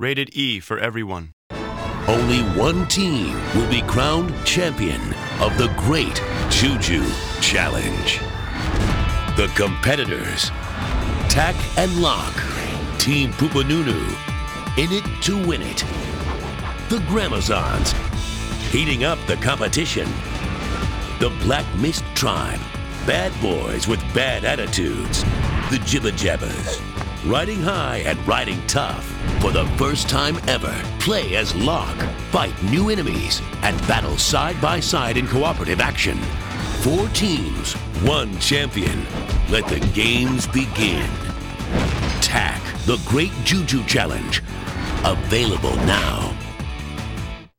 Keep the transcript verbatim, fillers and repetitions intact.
Rated E for everyone. Only one team will be crowned champion of the Great Juju Challenge. The competitors, Tak and Locke, Team Pupanunu, in it to win it. The Gramazons, heating up the competition. The Black Mist Tribe, bad boys with bad attitudes. The Jibba Jabbas, riding high and riding tough. For the first time ever, play as Locke, fight new enemies, and battle side by side in cooperative action. Four teams, one champion. Let the games begin. Tak, the Great Juju Challenge. Available now.